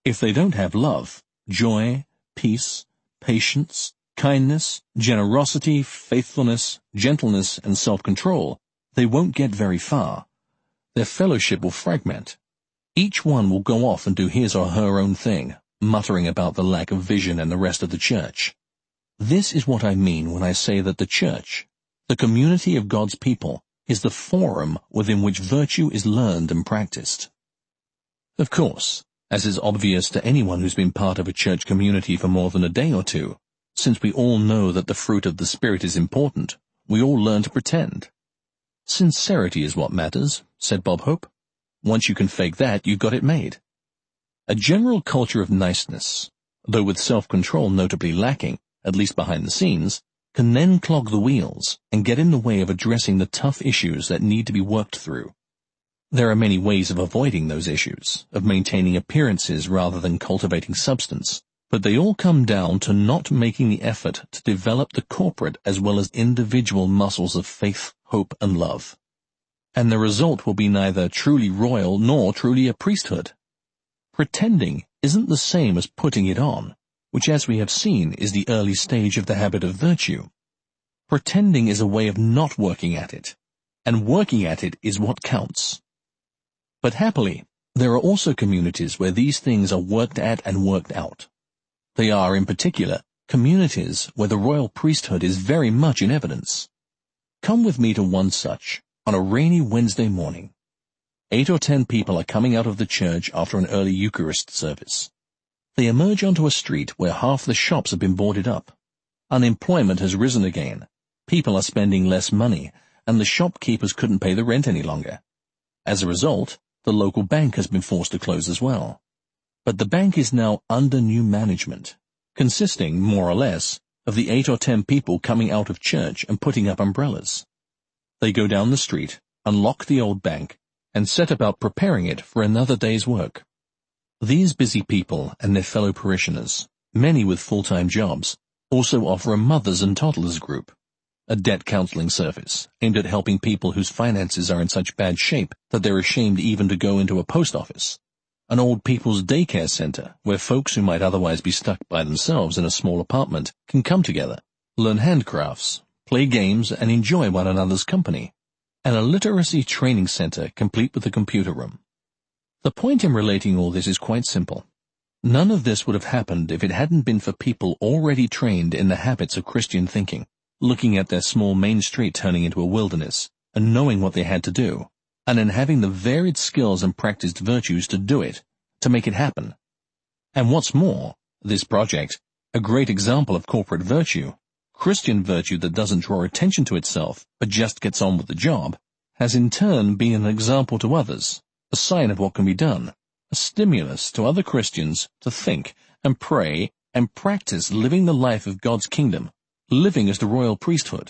If they don't have love, joy, peace, patience, kindness, generosity, faithfulness, gentleness, and self-control, they won't get very far. Their fellowship will fragment. Each one will go off and do his or her own thing, muttering about the lack of vision and the rest of the church. This is what I mean when I say that the church, the community of God's people, is the forum within which virtue is learned and practiced. Of course, as is obvious to anyone who's been part of a church community for more than a day or two, since we all know that the fruit of the Spirit is important, we all learn to pretend. Sincerity is what matters, said Bob Hope. Once you can fake that, you've got it made. A general culture of niceness, though with self-control notably lacking, at least behind the scenes, can then clog the wheels and get in the way of addressing the tough issues that need to be worked through. There are many ways of avoiding those issues, of maintaining appearances rather than cultivating substance, but they all come down to not making the effort to develop the corporate as well as individual muscles of faith, hope, and love. And the result will be neither truly royal nor truly a priesthood. Pretending isn't the same as putting it on, which, as we have seen, is the early stage of the habit of virtue. Pretending is a way of not working at it, and working at it is what counts. But happily, there are also communities where these things are worked at and worked out. They are, in particular, communities where the royal priesthood is very much in evidence. Come with me to one such, on a rainy Wednesday morning. Eight or ten people are coming out of the church after an early Eucharist service. They emerge onto a street where half the shops have been boarded up. Unemployment has risen again. People are spending less money, and the shopkeepers couldn't pay the rent any longer. As a result, the local bank has been forced to close as well. But the bank is now under new management, consisting, more or less, of the eight or ten people coming out of church and putting up umbrellas. They go down the street, unlock the old bank, and set about preparing it for another day's work. These busy people and their fellow parishioners, many with full-time jobs, also offer a mothers and toddlers group, a debt counseling service aimed at helping people whose finances are in such bad shape that they're ashamed even to go into a post office, an old people's daycare center where folks who might otherwise be stuck by themselves in a small apartment can come together, learn handcrafts, play games, and enjoy one another's company, and a literacy training center complete with a computer room. The point in relating all this is quite simple. None of this would have happened if it hadn't been for people already trained in the habits of Christian thinking, looking at their small main street turning into a wilderness, and knowing what they had to do, and in having the varied skills and practiced virtues to do it, to make it happen. And what's more, this project, a great example of corporate virtue, Christian virtue that doesn't draw attention to itself, but just gets on with the job, has in turn been an example to others, a sign of what can be done, a stimulus to other Christians to think and pray and practice living the life of God's kingdom, living as the royal priesthood.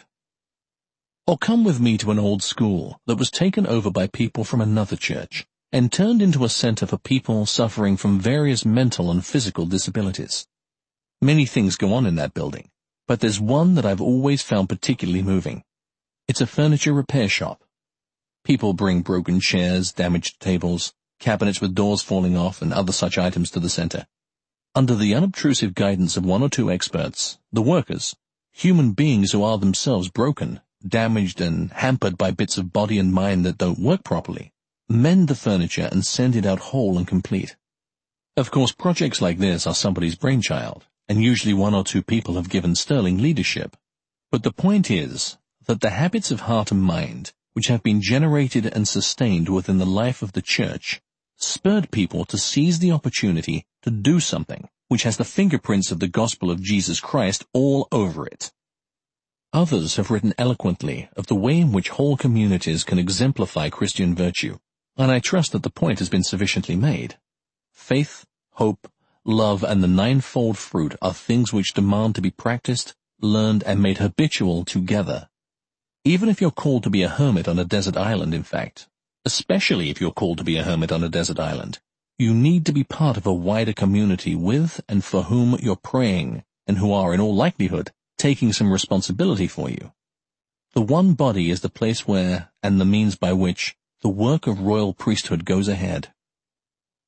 Or come with me to an old school that was taken over by people from another church and turned into a center for people suffering from various mental and physical disabilities. Many things go on in that building, but there's one that I've always found particularly moving. It's a furniture repair shop. People bring broken chairs, damaged tables, cabinets with doors falling off, and other such items to the center. Under the unobtrusive guidance of one or two experts, the workers, human beings who are themselves broken, damaged, and hampered by bits of body and mind that don't work properly, mend the furniture and send it out whole and complete. Of course, projects like this are somebody's brainchild, and usually one or two people have given sterling leadership. But the point is that the habits of heart and mind, which have been generated and sustained within the life of the church, spurred people to seize the opportunity to do something which has the fingerprints of the gospel of Jesus Christ all over it. Others have written eloquently of the way in which whole communities can exemplify Christian virtue, and I trust that the point has been sufficiently made. Faith, hope, love, and the ninefold fruit are things which demand to be practiced, learned, and made habitual together. Even if you're called to be a hermit on a desert island, in fact, especially if you're called to be a hermit on a desert island, you need to be part of a wider community with and for whom you're praying, and who are, in all likelihood, taking some responsibility for you. The one body is the place where, and the means by which, the work of royal priesthood goes ahead.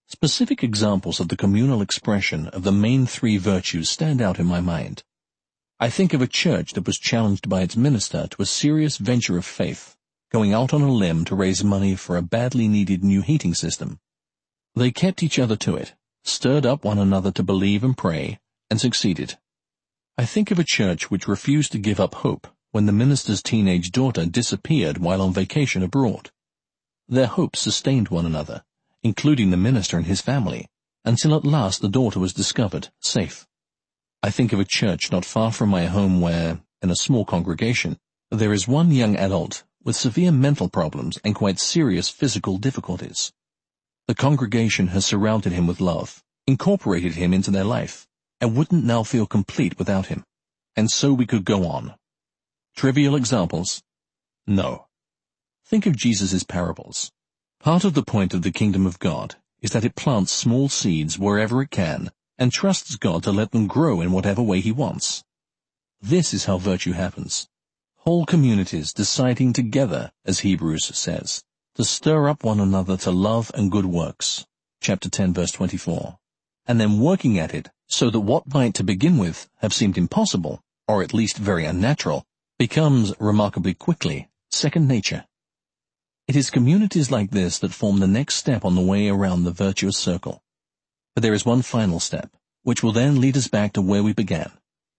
Specific examples of the communal expression of the main three virtues stand out in my mind. I think of a church that was challenged by its minister to a serious venture of faith, going out on a limb to raise money for a badly needed new heating system. They kept each other to it, stirred up one another to believe and pray, and succeeded. I think of a church which refused to give up hope when the minister's teenage daughter disappeared while on vacation abroad. Their hope sustained one another, including the minister and his family, until at last the daughter was discovered, safe. I think of a church not far from my home where, in a small congregation, there is one young adult with severe mental problems and quite serious physical difficulties. The congregation has surrounded him with love, incorporated him into their life, and wouldn't now feel complete without him. And so we could go on. Trivial examples? No. Think of Jesus' parables. Part of the point of the kingdom of God is that it plants small seeds wherever it can and trusts God to let them grow in whatever way he wants. This is how virtue happens. Whole communities deciding together, as Hebrews says, to stir up one another to love and good works, chapter ten, verse twenty-four, and then working at it so that what might to begin with have seemed impossible, or at least very unnatural, becomes, remarkably quickly, second nature. It is communities like this that form the next step on the way around the virtuous circle. But there is one final step, which will then lead us back to where we began.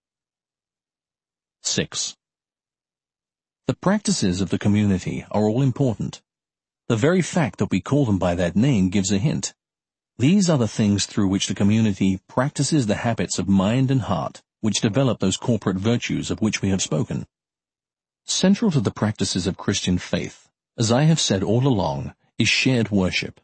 Six. The practices of the community are all important. The very fact that we call them by that name gives a hint. These are the things through which the community practices the habits of mind and heart which develop those corporate virtues of which we have spoken. Central to the practices of Christian faith, as I have said all along, is shared worship.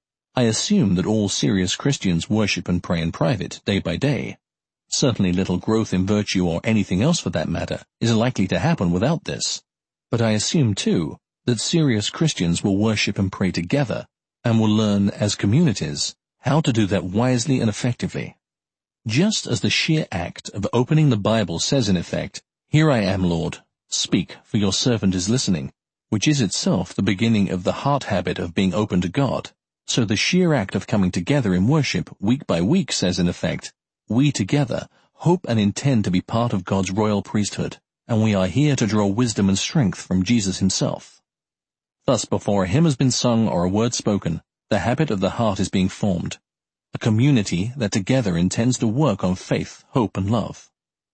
I assume that all serious Christians worship and pray in private, day by day. Certainly little growth in virtue or anything else for that matter is likely to happen without this. But I assume, too, that serious Christians will worship and pray together, and will learn, as communities, how to do that wisely and effectively. Just as the sheer act of opening the Bible says in effect, "Here I am, Lord, speak, for your servant is listening," which is itself the beginning of the heart habit of being open to God, so the sheer act of coming together in worship week by week says in effect, "We together hope and intend to be part of God's royal priesthood, and we are here to draw wisdom and strength from Jesus himself." Thus, before a hymn has been sung or a word spoken, the habit of the heart is being formed, a community that together intends to work on faith, hope, and love.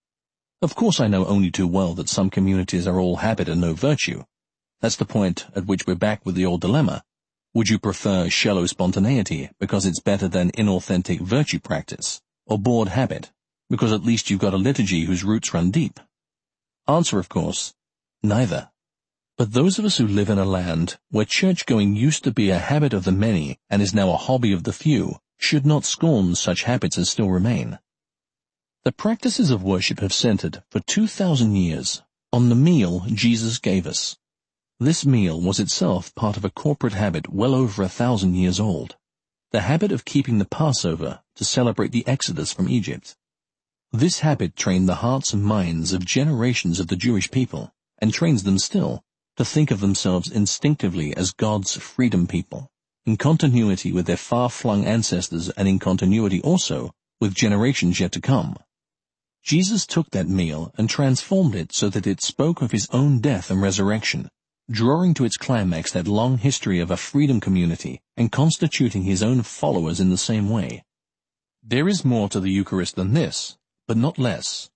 Of course, I know only too well that some communities are all habit and no virtue. That's the point at which we're back with the old dilemma. Would you prefer shallow spontaneity because it's better than inauthentic virtue practice, or bored habit, because at least you've got a liturgy whose roots run deep? Answer, of course, neither. But those of us who live in a land where church-going used to be a habit of the many and is now a hobby of the few should not scorn such habits as still remain. The practices of worship have centered for two thousand years on the meal Jesus gave us. This meal was itself part of a corporate habit well over a thousand years old, the habit of keeping the Passover to celebrate the Exodus from Egypt. This habit trained the hearts and minds of generations of the Jewish people, and trains them still, to think of themselves instinctively as God's freedom people, in continuity with their far-flung ancestors and in continuity also with generations yet to come. Jesus took that meal and transformed it so that it spoke of his own death and resurrection, drawing to its climax that long history of a freedom community and constituting his own followers in the same way. There is more to the Eucharist than this, but not less.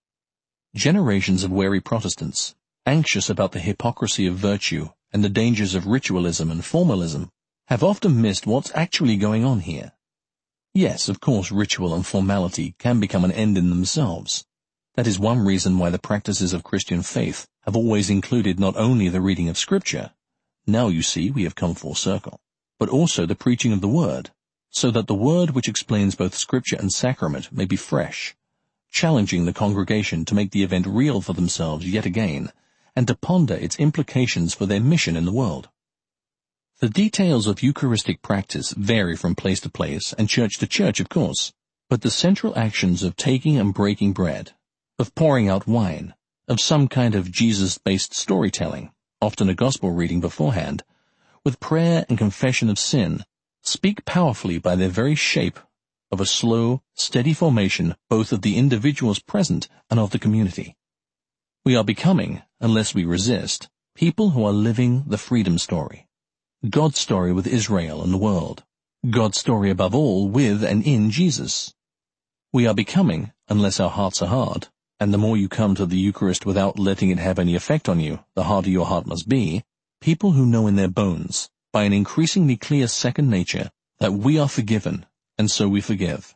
Generations of wary Protestants, anxious about the hypocrisy of virtue and the dangers of ritualism and formalism, have often missed what's actually going on here. Yes, of course, ritual and formality can become an end in themselves. That is one reason why the practices of Christian faith have always included not only the reading of Scripture, now you see we have come full circle, but also the preaching of the Word, so that the Word which explains both Scripture and sacrament may be fresh, challenging the congregation to make the event real for themselves yet again, and to ponder its implications for their mission in the world. The details of Eucharistic practice vary from place to place and church to church, of course, but the central actions of taking and breaking bread, of pouring out wine, of some kind of Jesus-based storytelling, often a gospel reading beforehand, with prayer and confession of sin, speak powerfully by their very shape of a slow, steady formation both of the individuals present and of the community. We are becoming, unless we resist, people who are living the freedom story. God's story with Israel and the world. God's story above all with and in Jesus. We are becoming, unless our hearts are hard, and the more you come to the Eucharist without letting it have any effect on you, the harder your heart must be, people who know in their bones, by an increasingly clear second nature, that we are forgiven, and so we forgive.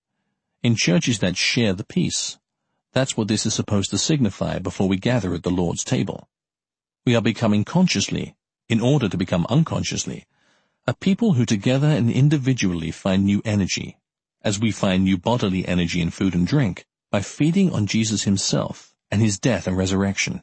In churches that share the peace, that's what this is supposed to signify before we gather at the Lord's table. We are becoming consciously, in order to become unconsciously, a people who together and individually find new energy, as we find new bodily energy in food and drink, by feeding on Jesus himself and his death and resurrection.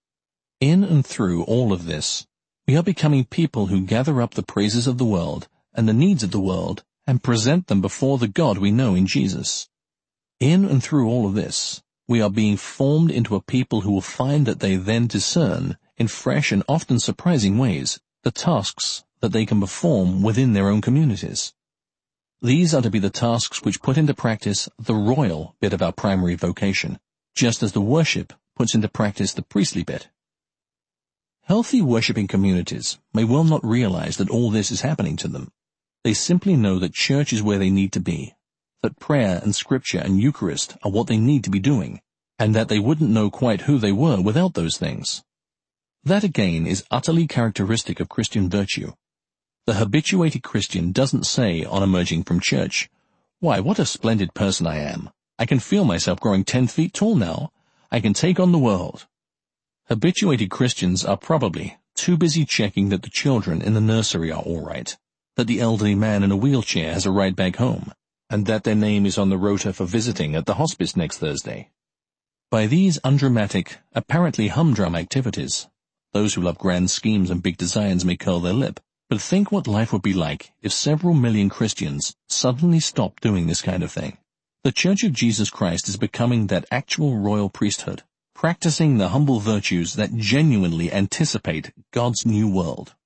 In and through all of this, we are becoming people who gather up the praises of the world and the needs of the world and present them before the God we know in Jesus. In and through all of this, we are being formed into a people who will find that they then discern, in fresh and often surprising ways, the tasks that they can perform within their own communities. These are to be the tasks which put into practice the royal bit of our primary vocation, just as the worship puts into practice the priestly bit. Healthy worshipping communities may well not realize that all this is happening to them. They simply know that church is where they need to be, that prayer and scripture and Eucharist are what they need to be doing, and that they wouldn't know quite who they were without those things. That again is utterly characteristic of Christian virtue. The habituated Christian doesn't say on emerging from church, "Why, what a splendid person I am. I can feel myself growing ten feet tall now. I can take on the world." Habituated Christians are probably too busy checking that the children in the nursery are all right, that the elderly man in a wheelchair has a ride back home, and that their name is on the rota for visiting at the hospice next Thursday. By these undramatic, apparently humdrum activities, those who love grand schemes and big designs may curl their lip, but think what life would be like if several million Christians suddenly stopped doing this kind of thing. The Church of Jesus Christ is becoming that actual royal priesthood, practicing the humble virtues that genuinely anticipate God's new world.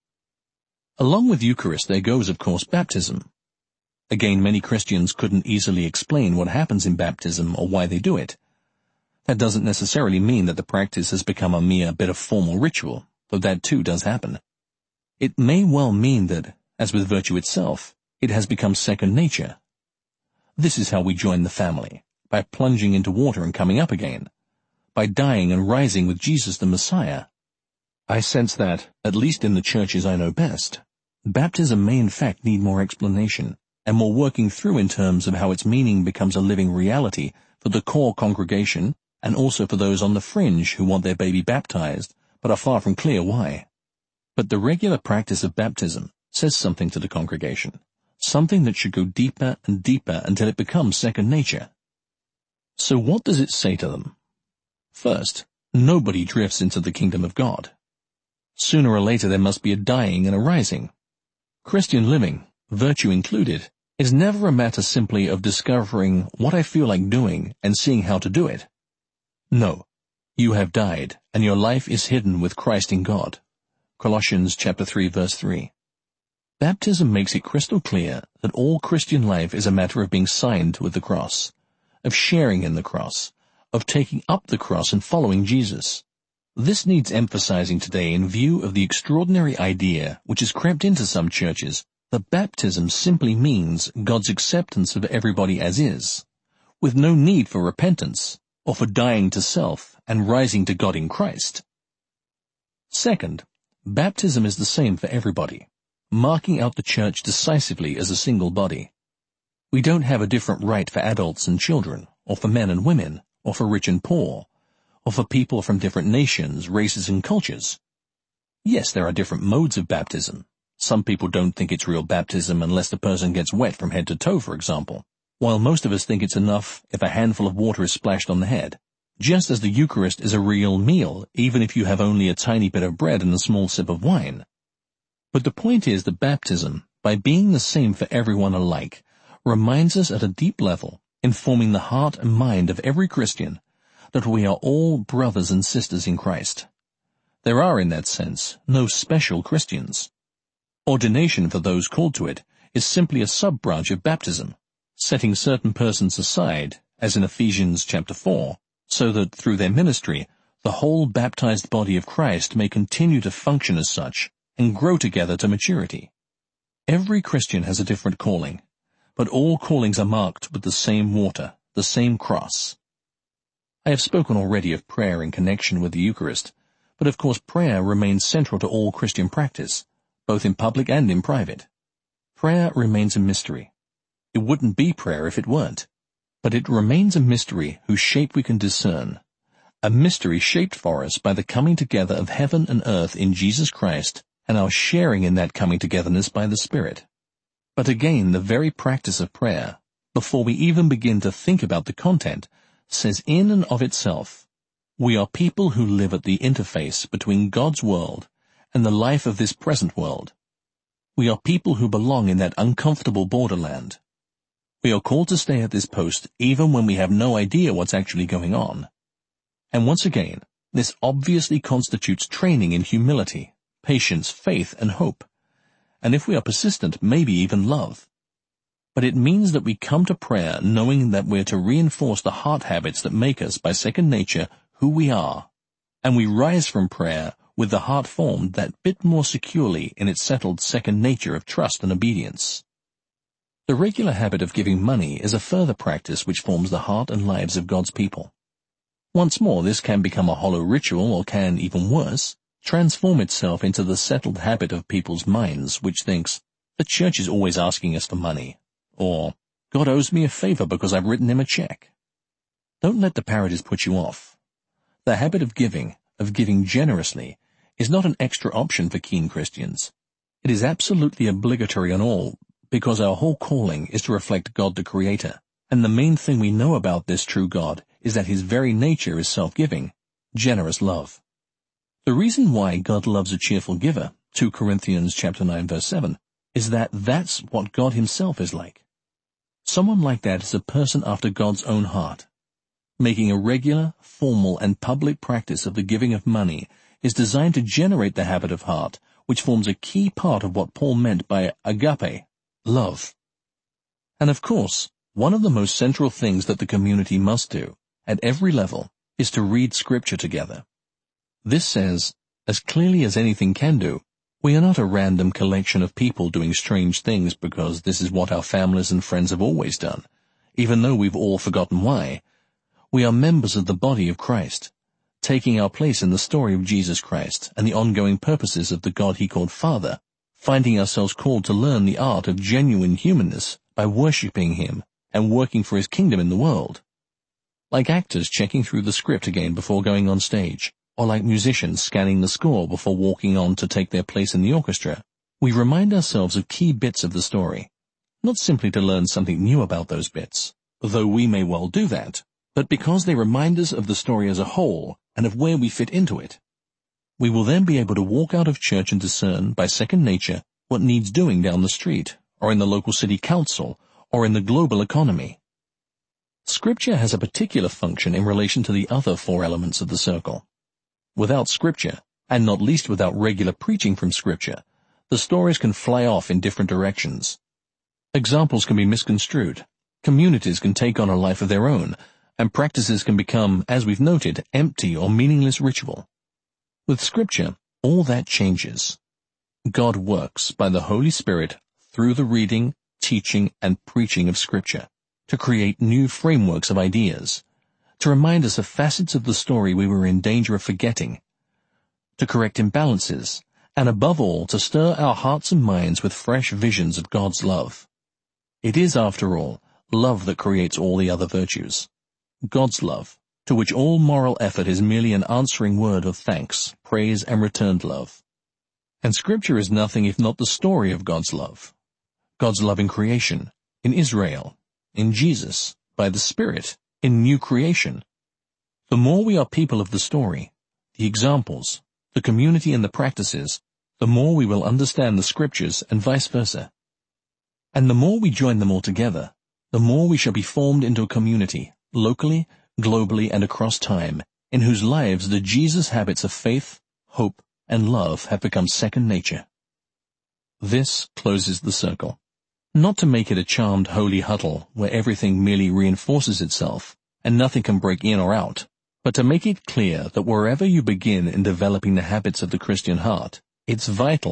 Along with Eucharist there goes, of course, baptism. Again, many Christians couldn't easily explain what happens in baptism or why they do it. That doesn't necessarily mean that the practice has become a mere bit of formal ritual, though that too does happen. It may well mean that, as with virtue itself, it has become second nature. This is how we join the family, by plunging into water and coming up again, by dying and rising with Jesus the Messiah. I sense that, at least in the churches I know best, baptism may in fact need more explanation, and more working through in terms of how its meaning becomes a living reality for the core congregation and also for those on the fringe who want their baby baptized, but are far from clear why. But the regular practice of baptism says something to the congregation, something that should go deeper and deeper until it becomes second nature. So what does it say to them? First, nobody drifts into the kingdom of God. Sooner or later there must be a dying and a rising. Christian living, virtue included, is never a matter simply of discovering what I feel like doing and seeing how to do it. No, you have died, and your life is hidden with Christ in God. Colossians chapter three, verse three. Baptism makes it crystal clear that all Christian life is a matter of being signed with the cross, of sharing in the cross, of taking up the cross and following Jesus. This needs emphasizing today in view of the extraordinary idea which has crept into some churches that baptism simply means God's acceptance of everybody as is, with no need for repentance, or for dying to self and rising to God in Christ. Second, baptism is the same for everybody, marking out the church decisively as a single body. We don't have a different rite for adults and children, or for men and women, or for rich and poor, or for people from different nations, races, and cultures. Yes, there are different modes of baptism. Some people don't think it's real baptism unless the person gets wet from head to toe, for example, while most of us think it's enough if a handful of water is splashed on the head, just as the Eucharist is a real meal, even if you have only a tiny bit of bread and a small sip of wine. But the point is that baptism, by being the same for everyone alike, reminds us at a deep level, informing the heart and mind of every Christian, that we are all brothers and sisters in Christ. There are, in that sense, no special Christians. Ordination for those called to it is simply a sub-branch of baptism, setting certain persons aside, as in Ephesians chapter four, so that through their ministry, the whole baptized body of Christ may continue to function as such and grow together to maturity. Every Christian has a different calling, but all callings are marked with the same water, the same cross. I have spoken already of prayer in connection with the Eucharist, but of course prayer remains central to all Christian practice, both in public and in private. Prayer remains a mystery. It wouldn't be prayer if it weren't, but it remains a mystery whose shape we can discern, a mystery shaped for us by the coming together of heaven and earth in Jesus Christ and our sharing in that coming togetherness by the Spirit. But again, the very practice of prayer, before we even begin to think about the content, says in and of itself, we are people who live at the interface between God's world and the life of this present world. We are people who belong in that uncomfortable borderland. We are called to stay at this post even when we have no idea what's actually going on. And once again, this obviously constitutes training in humility, patience, faith, and hope, and if we are persistent, maybe even love. But it means that we come to prayer knowing that we're to reinforce the heart habits that make us, by second nature, who we are, and we rise from prayer with the heart formed that bit more securely in its settled second nature of trust and obedience. The regular habit of giving money is a further practice which forms the heart and lives of God's people. Once more, this can become a hollow ritual, or can, even worse, transform itself into the settled habit of people's minds, which thinks, the church is always asking us for money, or, God owes me a favor because I've written him a check. Don't let the parodies put you off. The habit of giving, of giving generously, is not an extra option for keen Christians. It is absolutely obligatory on all, because our whole calling is to reflect God the Creator, and the main thing we know about this true God is that his very nature is self-giving, generous love. The reason why God loves a cheerful giver, Second Corinthians chapter nine verse seven, is that that's what God himself is like. Someone like that is a person after God's own heart. Making a regular, formal, and public practice of the giving of money is designed to generate the habit of heart, which forms a key part of what Paul meant by agape, love. And of course, one of the most central things that the community must do, at every level, is to read Scripture together. This says, as clearly as anything can do, we are not a random collection of people doing strange things because this is what our families and friends have always done, even though we've all forgotten why. We are members of the body of Christ, taking our place in the story of Jesus Christ and the ongoing purposes of the God he called Father, finding ourselves called to learn the art of genuine humanness by worshipping him and working for his kingdom in the world. Like actors checking through the script again before going on stage, or like musicians scanning the score before walking on to take their place in the orchestra, we remind ourselves of key bits of the story, not simply to learn something new about those bits, though we may well do that, but because they remind us of the story as a whole and of where we fit into it. We will then be able to walk out of church and discern, by second nature, what needs doing down the street, or in the local city council, or in the global economy. Scripture has a particular function in relation to the other four elements of the circle. Without Scripture, and not least without regular preaching from Scripture, the stories can fly off in different directions. Examples can be misconstrued, communities can take on a life of their own, and practices can become, as we've noted, empty or meaningless ritual. With Scripture, all that changes. God works by the Holy Spirit through the reading, teaching, and preaching of Scripture to create new frameworks of ideas, to remind us of facets of the story we were in danger of forgetting, to correct imbalances, and above all, to stir our hearts and minds with fresh visions of God's love. It is, after all, love that creates all the other virtues. God's love, to which all moral effort is merely an answering word of thanks, praise, and returned love. And Scripture is nothing if not the story of God's love. God's love in creation, in Israel, in Jesus, by the Spirit, in new creation. The more we are people of the story, the examples, the community and the practices, the more we will understand the Scriptures and vice versa. And the more we join them all together, the more we shall be formed into a community, locally, globally, and across time, in whose lives the Jesus habits of faith, hope, and love have become second nature. This closes the circle. Not to make it a charmed holy huddle where everything merely reinforces itself and nothing can break in or out, but to make it clear that wherever you begin in developing the habits of the Christian heart, it's vital